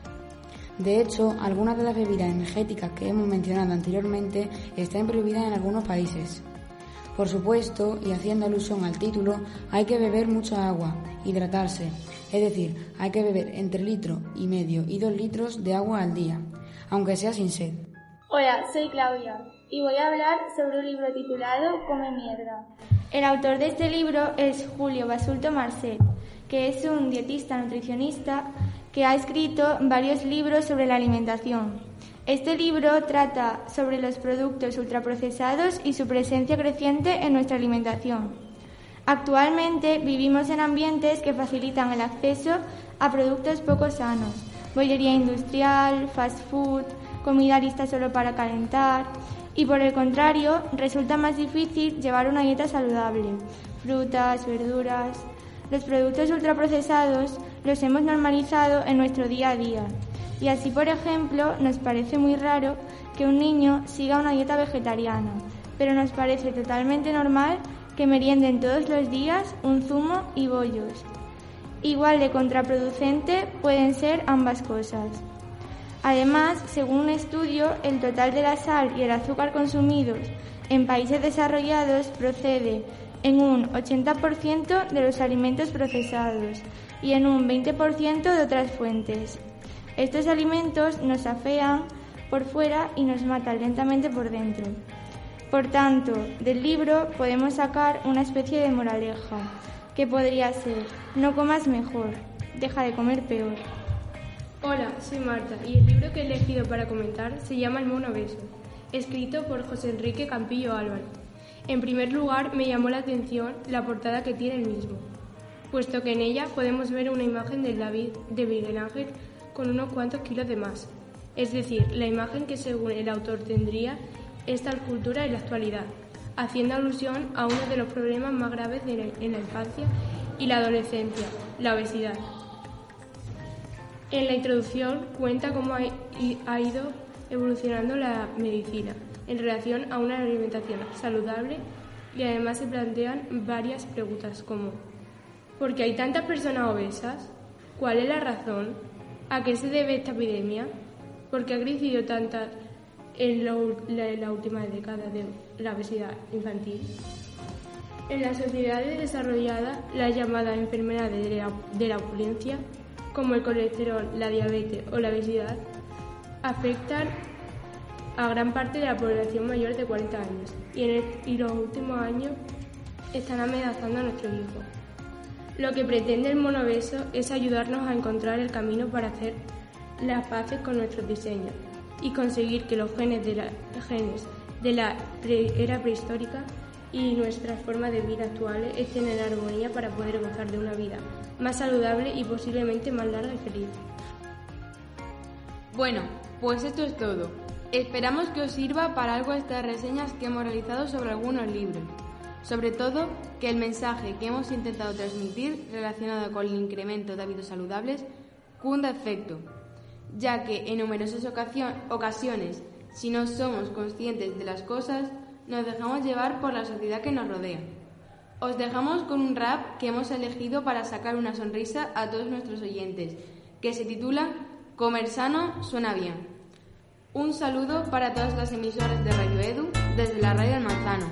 De hecho, algunas de las bebidas energéticas que hemos mencionado anteriormente están prohibidas en algunos países. Por supuesto, y haciendo alusión al título, hay que beber mucha agua, hidratarse, es decir, hay que beber entre 1,5 litros y 2 litros de agua al día, aunque sea sin sed. Hola, soy Claudia y voy a hablar sobre un libro titulado Come mierda. El autor de este libro es Julio Basulto Marcet, que es un dietista nutricionista que ha escrito varios libros sobre la alimentación. Este libro trata sobre los productos ultraprocesados y su presencia creciente en nuestra alimentación. Actualmente vivimos en ambientes que facilitan el acceso a productos poco sanos, bollería industrial, fast food, comida lista solo para calentar, y por el contrario resulta más difícil llevar una dieta saludable, frutas, verduras. Los productos ultraprocesados los hemos normalizado en nuestro día a día. Y así, por ejemplo, nos parece muy raro que un niño siga una dieta vegetariana, pero nos parece totalmente normal que merienden todos los días un zumo y bollos. Igual de contraproducente pueden ser ambas cosas. Además, según un estudio, el total de la sal y el azúcar consumidos en países desarrollados procede en un 80% de los alimentos procesados y en un 20% de otras fuentes. Estos alimentos nos afean por fuera y nos matan lentamente por dentro. Por tanto, del libro podemos sacar una especie de moraleja, que podría ser: no comas mejor, deja de comer peor. Hola, soy Marta y el libro que he elegido para comentar se llama El mono obeso, escrito por José Enrique Campillo Álvarez. En primer lugar, me llamó la atención la portada que tiene el mismo, puesto que en ella podemos ver una imagen de Miguel Ángel con unos cuantos kilos de más, es decir, la imagen que según el autor tendría esta escultura en la actualidad, haciendo alusión a uno de los problemas más graves en la infancia y la adolescencia, la obesidad. En la introducción cuenta cómo ha ido evolucionando la medicina en relación a una alimentación saludable y además se plantean varias preguntas como ¿por qué hay tantas personas obesas? ¿Cuál es la razón? ¿A qué se debe esta epidemia? ¿Por qué ha crecido tanta en la última década de la obesidad infantil? En las sociedades desarrolladas, las llamadas enfermedades de la opulencia, como el colesterol, la diabetes o la obesidad, afectan a gran parte de la población mayor de 40 años y los últimos años están amenazando a nuestros hijos. Lo que pretende el mono obeso es ayudarnos a encontrar el camino para hacer las paces con nuestros diseños y conseguir que los genes de la era prehistórica y nuestras formas de vida actuales estén en armonía para poder gozar de una vida más saludable y posiblemente más larga y feliz. Bueno, pues esto es todo. Esperamos que os sirva para algo estas reseñas que hemos realizado sobre algunos libros. Sobre todo, que el mensaje que hemos intentado transmitir relacionado con el incremento de hábitos saludables cunda efecto, ya que en numerosas ocasiones, si no somos conscientes de las cosas, nos dejamos llevar por la sociedad que nos rodea. Os dejamos con un rap que hemos elegido para sacar una sonrisa a todos nuestros oyentes, que se titula Comer sano suena bien. Un saludo para todas las emisoras de Radio Edu desde la Radio del Manzano.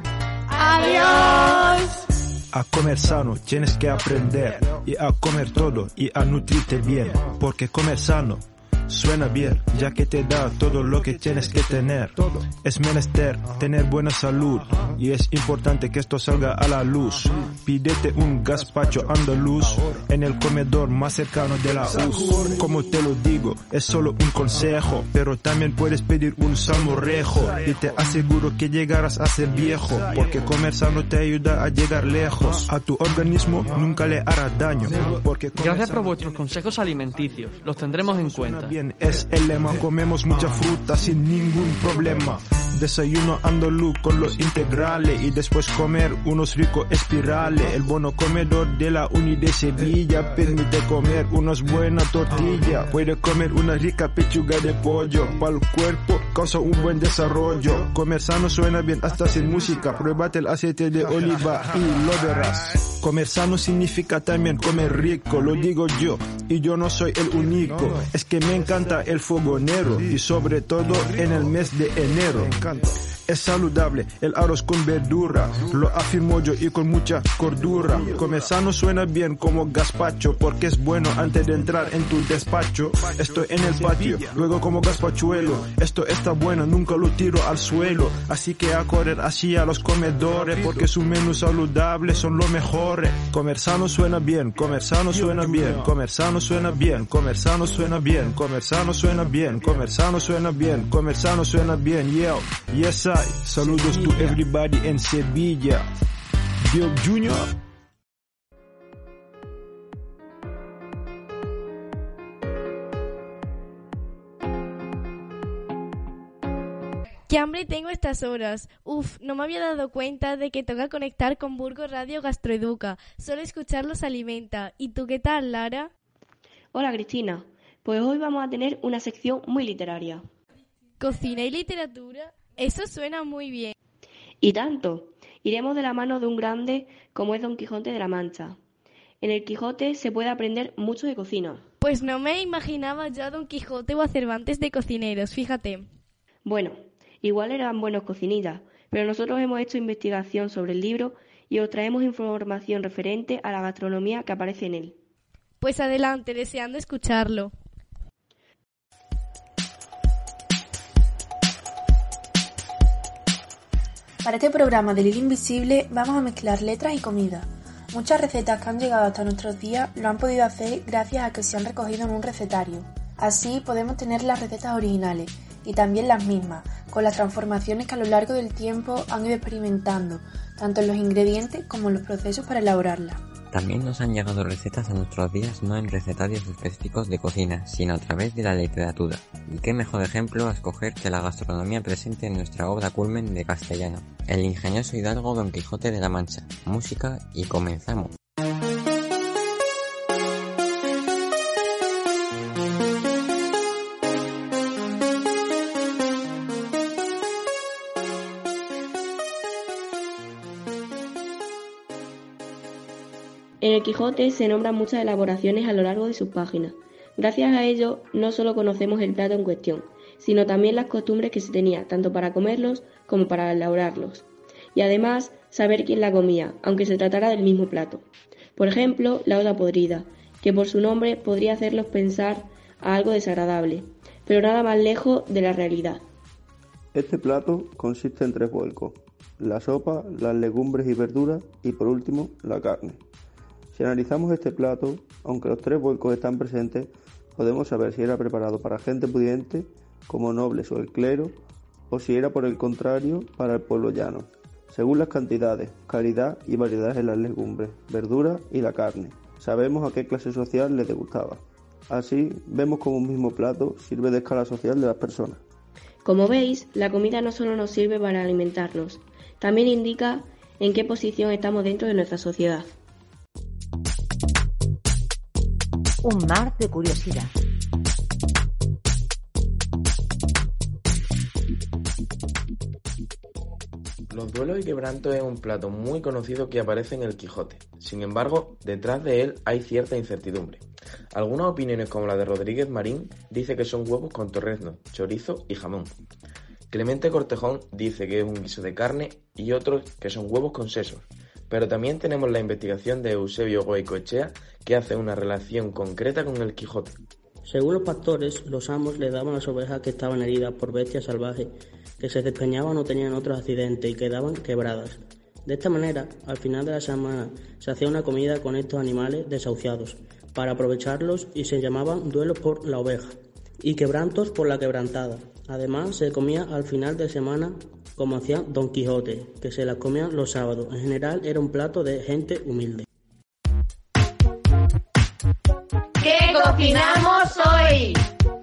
¡Adiós! A comer sano tienes que aprender y a comer todo y a nutrirte bien, porque comer sano suena bien, ya que te da todo lo que tienes que tener. Es menester tener buena salud y es importante que esto salga a la luz. Pídete un gazpacho andaluz en el comedor más cercano de la US. Como te lo digo, es solo un consejo, pero también puedes pedir un salmorejo y te aseguro que llegarás a ser viejo, porque comer sano te ayuda a llegar lejos. A tu organismo nunca le hará daño, porque gracias por vuestros consejos alimenticios, los tendremos en cuenta. Bien, es el lema, comemos mucha fruta sin ningún problema. Desayuno andaluz con los integrales y después comer unos ricos espirales. El bono comedor de la Uni de Sevilla permite comer unas buenas tortillas. Puede comer una rica pechuga de pollo, para el cuerpo causa un buen desarrollo. Comer sano suena bien hasta sin música, pruébate el aceite de oliva y lo verás. Comer sano significa también comer rico, lo digo yo, y yo no soy el único. Es que me encanta el fogonero, y sobre todo en el mes de enero. Es saludable el arroz con verdura, lo afirmo yo y con mucha cordura. Comer sano suena bien como gazpacho, porque es bueno antes de entrar en tu despacho. Estoy en el patio, luego como gazpachuelo. Esto está bueno, nunca lo tiro al suelo. Así que a correr así a los comedores, porque sus menús saludables son los mejores. Comer sano suena bien, comer sano suena bien, comer sano suena bien, comer sano suena bien, comer sano suena bien, comer sano suena bien, comer sano suena bien, yo, yes I. Saludos to everybody en Sevilla. Bill Junior. ¡Qué hambre tengo a estas horas! Uf, no me había dado cuenta de que toca conectar con Burgos Radio Gastroeduca. Solo escucharlos alimenta. ¿Y tú qué tal, Lara? Hola, Cristina. Pues hoy vamos a tener una sección muy literaria. ¿Cocina y literatura? Eso suena muy bien. Y tanto. Iremos de la mano de un grande como es Don Quijote de la Mancha. En el Quijote se puede aprender mucho de cocina. Pues no me imaginaba yo a Don Quijote o a Cervantes de cocineros, fíjate. Bueno, igual eran buenos cocinitas, pero nosotros hemos hecho investigación sobre el libro y os traemos información referente a la gastronomía que aparece en él. Pues adelante, deseando escucharlo. Para este programa del Hilo Invisible vamos a mezclar letras y comida. Muchas recetas que han llegado hasta nuestros días lo han podido hacer gracias a que se han recogido en un recetario. Así podemos tener las recetas originales y también las mismas, con las transformaciones que a lo largo del tiempo han ido experimentando, tanto en los ingredientes como en los procesos para elaborarla. También nos han llegado recetas a nuestros días no en recetarios específicos de cocina, sino a través de la literatura. Y qué mejor ejemplo a escoger que la gastronomía presente en nuestra obra culmen de castellano, El ingenioso hidalgo Don Quijote de la Mancha. Música y comenzamos. En el Quijote se nombran muchas elaboraciones a lo largo de sus páginas. Gracias a ello, no solo conocemos el plato en cuestión, sino también las costumbres que se tenía, tanto para comerlos como para elaborarlos. Y además, saber quién la comía, aunque se tratara del mismo plato. Por ejemplo, la olla podrida, que por su nombre podría hacerlos pensar a algo desagradable, pero nada más lejos de la realidad. Este plato consiste en 3 vuelcos: la sopa, las legumbres y verduras y por último, la carne. Si analizamos este plato, aunque los 3 vuelcos están presentes, podemos saber si era preparado para gente pudiente, como nobles o el clero, o si era por el contrario para el pueblo llano, según las cantidades, calidad y variedades en las legumbres, verduras y la carne. Sabemos a qué clase social les gustaba. Así, vemos cómo un mismo plato sirve de escala social de las personas. Como veis, la comida no solo nos sirve para alimentarnos, también indica en qué posición estamos dentro de nuestra sociedad. Un mar de curiosidad. Los duelos y quebrantos es un plato muy conocido que aparece en el Quijote. Sin embargo, detrás de él hay cierta incertidumbre. Algunas opiniones, como la de Rodríguez Marín, dice que son huevos con torrezno, chorizo y jamón. Clemente Cortejón dice que es un guiso de carne y otros que son huevos con sesos. Pero también tenemos la investigación de Eusebio Goicoechea, que hace una relación concreta con el Quijote. Según los pastores, los amos le daban las ovejas que estaban heridas por bestias salvajes, que se despeñaban o tenían otros accidentes y quedaban quebradas. De esta manera, al final de la semana, se hacía una comida con estos animales desahuciados, para aprovecharlos, y se llamaban duelos por la oveja, y quebrantos por la quebrantada. Además, se comía al final de semana, como hacía Don Quijote, que se las comían los sábados. En general era un plato de gente humilde. ¿Qué cocinamos hoy?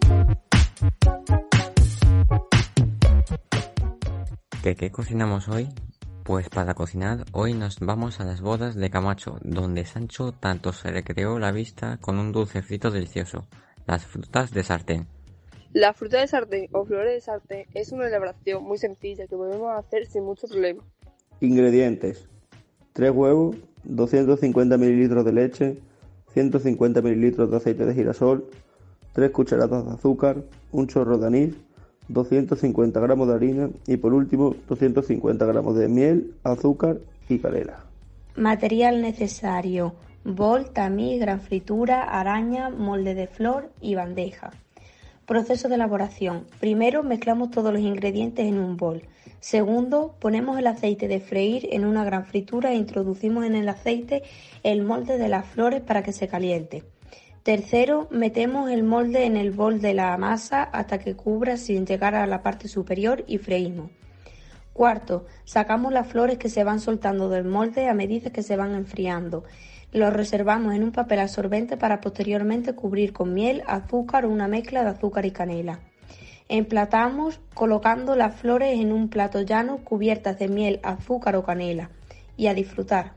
¿Qué cocinamos hoy? Pues para cocinar hoy nos vamos a las bodas de Camacho, donde Sancho tanto se recreó la vista con un dulce frito delicioso, las frutas de sartén. La fruta de sartén o flores de sartén es una elaboración muy sencilla que podemos hacer sin mucho problema. Ingredientes: 3 huevos, 250 ml de leche, 150 ml de aceite de girasol, 3 cucharadas de azúcar, un chorro de anís, 250 gramos de harina y por último 250 gramos de miel, azúcar y canela. Material necesario: bol, tamiz, gran fritura, araña, molde de flor y bandeja. Proceso de elaboración: primero mezclamos todos los ingredientes en un bol. Segundo, ponemos el aceite de freír en una gran fritura e introducimos en el aceite el molde de las flores para que se caliente. Tercero, metemos el molde en el bol de la masa hasta que cubra sin llegar a la parte superior y freímos. Cuarto, sacamos las flores que se van soltando del molde a medida que se van enfriando. Los reservamos en un papel absorbente para posteriormente cubrir con miel, azúcar o una mezcla de azúcar y canela. Emplatamos colocando las flores en un plato llano cubiertas de miel, azúcar o canela. Y a disfrutar.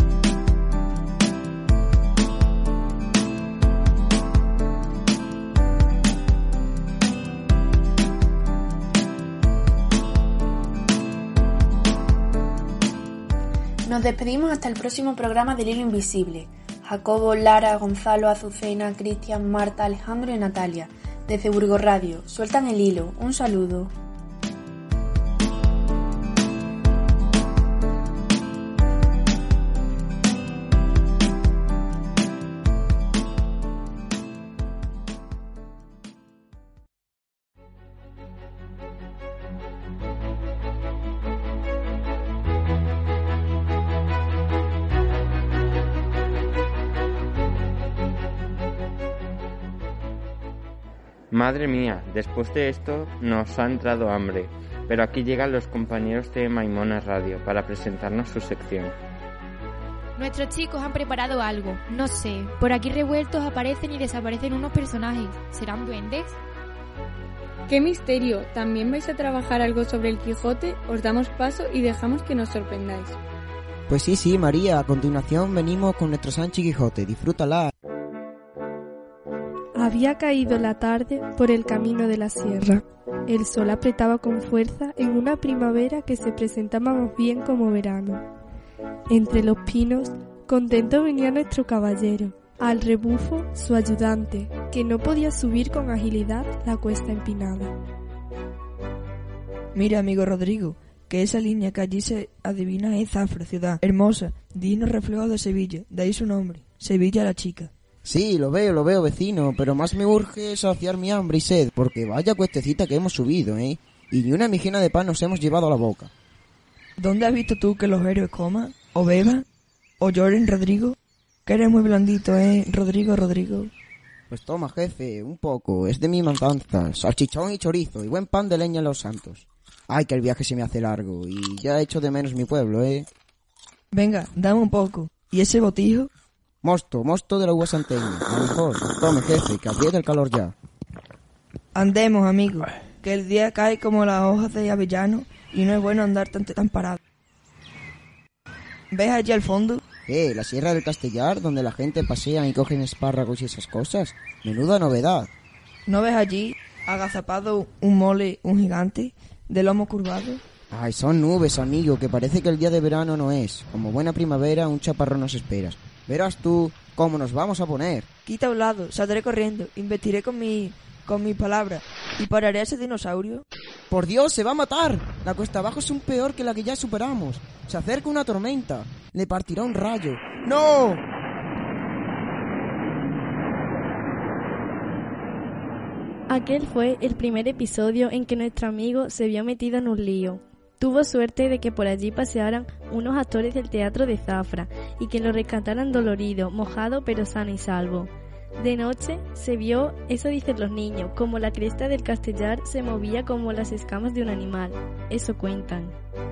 Nos despedimos hasta el próximo programa del Hilo Invisible. Jacobo, Lara, Gonzalo, Azucena, Cristian, Marta, Alejandro y Natalia, desde Burgos Radio, sueltan el hilo. Un saludo. Madre mía, después de esto nos ha entrado hambre. Pero aquí llegan los compañeros de Maimona Radio para presentarnos su sección. Nuestros chicos han preparado algo, no sé, por aquí revueltos aparecen y desaparecen unos personajes. ¿Serán duendes? ¡Qué misterio! ¿También vais a trabajar algo sobre el Quijote? Os damos paso y dejamos que nos sorprendáis. Pues sí, María, a continuación venimos con nuestro Sanchi Quijote, disfrútala. Había caído la tarde por el camino de la sierra. El sol apretaba con fuerza en una primavera que se presentaba más bien como verano. Entre los pinos, contento venía nuestro caballero, al rebufo su ayudante, que no podía subir con agilidad la cuesta empinada. Mira, amigo Rodrigo, que esa línea que allí se adivina es Zafra, ciudad hermosa, digno reflejo de Sevilla, de ahí su nombre, Sevilla la chica. Sí, lo veo, vecino, pero más me urge saciar mi hambre y sed, porque vaya cuestecita que hemos subido, ¿eh? Y ni una mijina de pan nos hemos llevado a la boca. ¿Dónde has visto tú que los héroes coman, o beban, o lloren, Rodrigo? Que eres muy blandito, Rodrigo. Pues toma, jefe, un poco, es de mi matanza, salchichón y chorizo, y buen pan de leña en los santos. Ay, que el viaje se me hace largo, y ya echo de menos mi pueblo, Venga, dame un poco. ¿Y ese botijo? Mosto de la uva santeña, a lo mejor. Tome, jefe, que aprieta el calor ya. Andemos, amigo, que el día cae como las hojas de avellano y no es bueno andar tan parado. ¿Ves allí al fondo? La Sierra del Castellar, donde la gente pasea y cogen espárragos y esas cosas. Menuda novedad. ¿No ves allí, agazapado, un mole, un gigante, de lomo curvado? Ay, son nubes, amigo, que parece que el día de verano no es. Como buena primavera, un chaparrón nos espera. Verás tú cómo nos vamos a poner. Quita a un lado, saldré corriendo, investiré con mi palabra y pararé a ese dinosaurio. ¡Por Dios, se va a matar! La cuesta abajo es un peor que la que ya superamos. Se acerca una tormenta. Le partirá un rayo. ¡No! Aquel fue el primer episodio en que nuestro amigo se vio metido en un lío. Tuvo suerte de que por allí pasearan unos actores del teatro de Zafra y que lo rescataran dolorido, mojado pero sano y salvo. De noche se vio, eso dicen los niños, como la cresta del Castellar se movía como las escamas de un animal. Eso cuentan.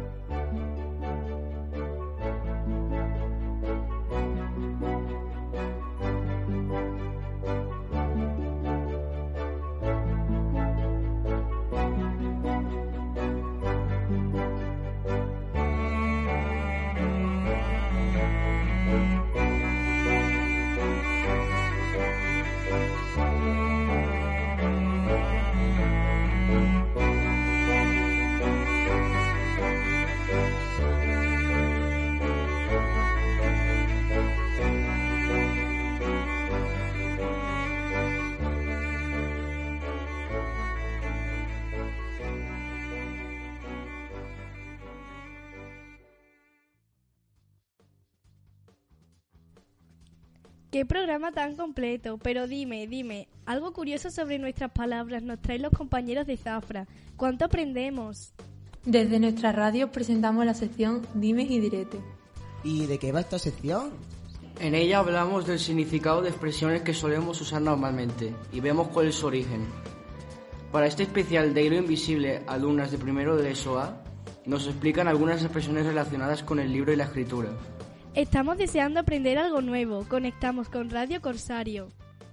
¡Qué programa tan completo! Pero dime, algo curioso sobre nuestras palabras nos traen los compañeros de Zafra. ¿Cuánto aprendemos? Desde nuestra radio presentamos la sección Dimes y Diretes. ¿Y de qué va esta sección? En ella hablamos del significado de expresiones que solemos usar normalmente y vemos cuál es su origen. Para este especial de Hilo Invisible, alumnas de primero de ESO A nos explican algunas expresiones relacionadas con el libro y la escritura. Estamos deseando aprender algo nuevo. Conectamos con Radio Corsario.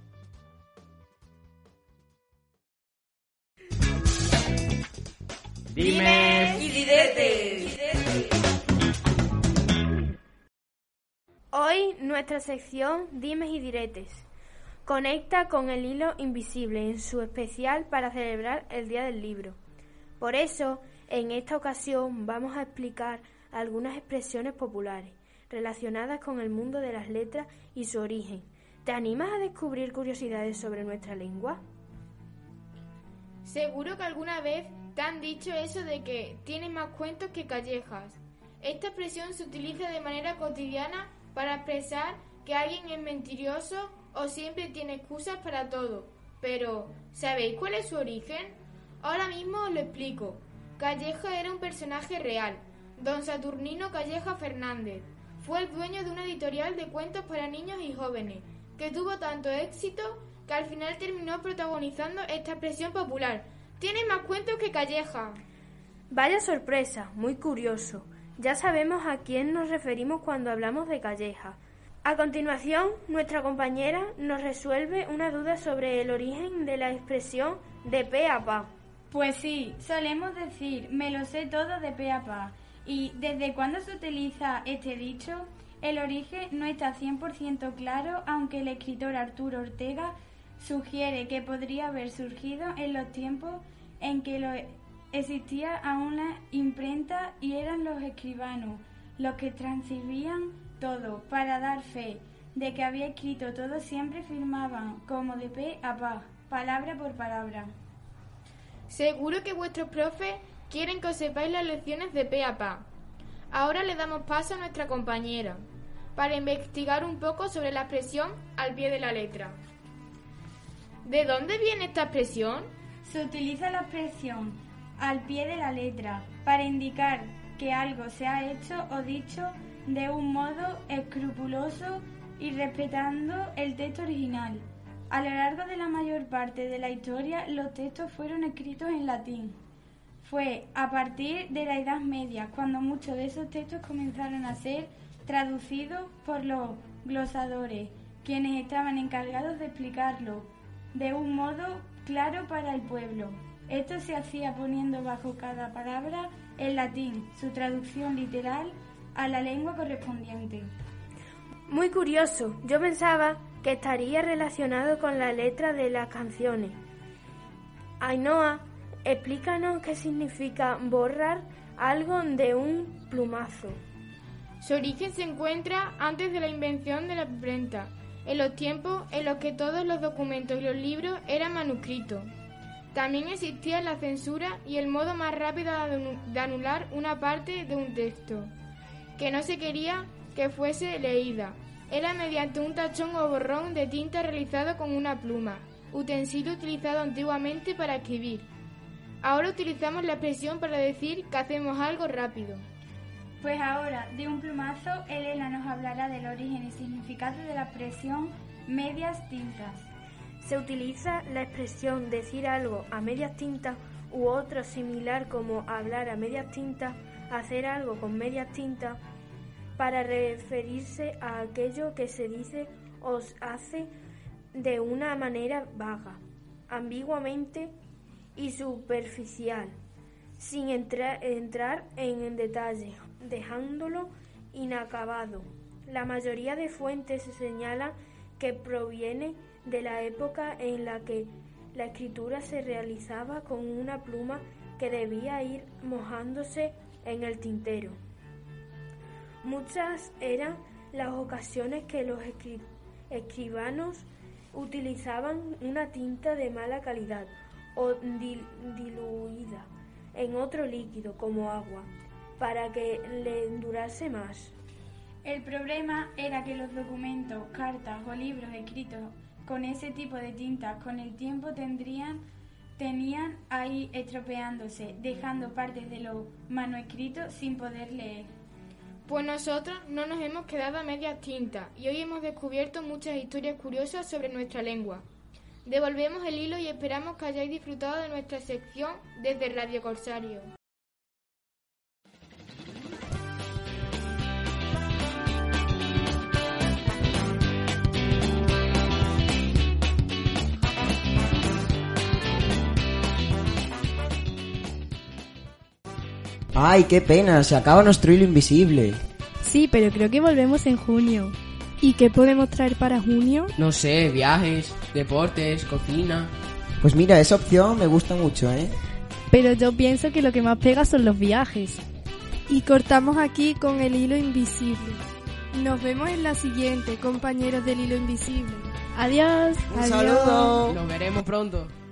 Dimes y Diretes. Hoy nuestra sección Dimes y Diretes conecta con el hilo invisible en su especial para celebrar el Día del Libro. Por eso, en esta ocasión vamos a explicar algunas expresiones populares relacionadas con el mundo de las letras y su origen. ¿Te animas a descubrir curiosidades sobre nuestra lengua? Seguro que alguna vez te han dicho eso de que tiene más cuentos que callejas. Esta expresión se utiliza de manera cotidiana para expresar que alguien es mentiroso o siempre tiene excusas para todo. Pero, ¿sabéis cuál es su origen? Ahora mismo os lo explico. Calleja era un personaje real, don Saturnino Calleja Fernández. Fue el dueño de una editorial de cuentos para niños y jóvenes, que tuvo tanto éxito que al final terminó protagonizando esta expresión popular. ¡Tiene más cuentos que Calleja! Vaya sorpresa, muy curioso. Ya sabemos a quién nos referimos cuando hablamos de Calleja. A continuación, nuestra compañera nos resuelve una duda sobre el origen de la expresión de pe a pa. Pues sí, solemos decir, me lo sé todo de pe a pa. ¿Y desde cuándo se utiliza este dicho? El origen no está 100% claro, aunque el escritor Arturo Ortega sugiere que podría haber surgido en los tiempos en que existía aún la imprenta y eran los escribanos los que transcribían todo para dar fe de que había escrito todo. Siempre firmaban como de pe a pa, palabra por palabra. Seguro que vuestros profes quieren que os sepáis las lecciones de pe a pa. Ahora le damos paso a nuestra compañera para investigar un poco sobre la expresión al pie de la letra. ¿De dónde viene esta expresión? Se utiliza la expresión al pie de la letra para indicar que algo se ha hecho o dicho de un modo escrupuloso y respetando el texto original. A lo largo de la mayor parte de la historia, los textos fueron escritos en latín. Fue a partir de la Edad Media cuando muchos de esos textos comenzaron a ser traducidos por los glosadores, quienes estaban encargados de explicarlo de un modo claro para el pueblo. Esto se hacía poniendo bajo cada palabra en latín su traducción literal a la lengua correspondiente. Muy curioso, yo pensaba que estaría relacionado con la letra de las canciones. Ainhoa, explícanos qué significa borrar algo de un plumazo. Su origen se encuentra antes de la invención de la imprenta, en los tiempos en los que todos los documentos y los libros eran manuscritos. También existía la censura y el modo más rápido de anular una parte de un texto que no se quería que fuese leída. Era mediante un tachón o borrón de tinta realizado con una pluma, utensilio utilizado antiguamente para escribir. Ahora utilizamos la expresión para decir que hacemos algo rápido. Pues ahora, de un plumazo, Elena nos hablará del origen y significado de la expresión medias tintas. Se utiliza la expresión decir algo a medias tintas u otro similar como hablar a medias tintas, hacer algo con medias tintas, para referirse a aquello que se dice o hace de una manera vaga, ambiguamente y superficial, sin entrar en detalle, dejándolo inacabado. La mayoría de fuentes señalan que proviene de la época en la que la escritura se realizaba con una pluma que debía ir mojándose en el tintero. Muchas eran las ocasiones que los escribanos utilizaban una tinta de mala calidad o diluida en otro líquido como agua para que le durase más. El problema era que los documentos, cartas o libros escritos con ese tipo de tinta con el tiempo tenían ahí estropeándose, dejando partes de los manuscritos sin poder leer. Pues nosotros no nos hemos quedado a medias tintas y hoy hemos descubierto muchas historias curiosas sobre nuestra lengua. Devolvemos el hilo y esperamos que hayáis disfrutado de nuestra sección desde Radio Corsario. ¡Ay, qué pena! Se acaba nuestro hilo invisible. Sí, pero creo que volvemos en junio. ¿Y qué podemos traer para junio? No sé, viajes, deportes, cocina... Pues mira, esa opción me gusta mucho, ¿eh? Pero yo pienso que lo que más pega son los viajes. Y cortamos aquí con el hilo invisible. Nos vemos en la siguiente, compañeros del hilo invisible. Adiós. Un saludo. Nos veremos pronto.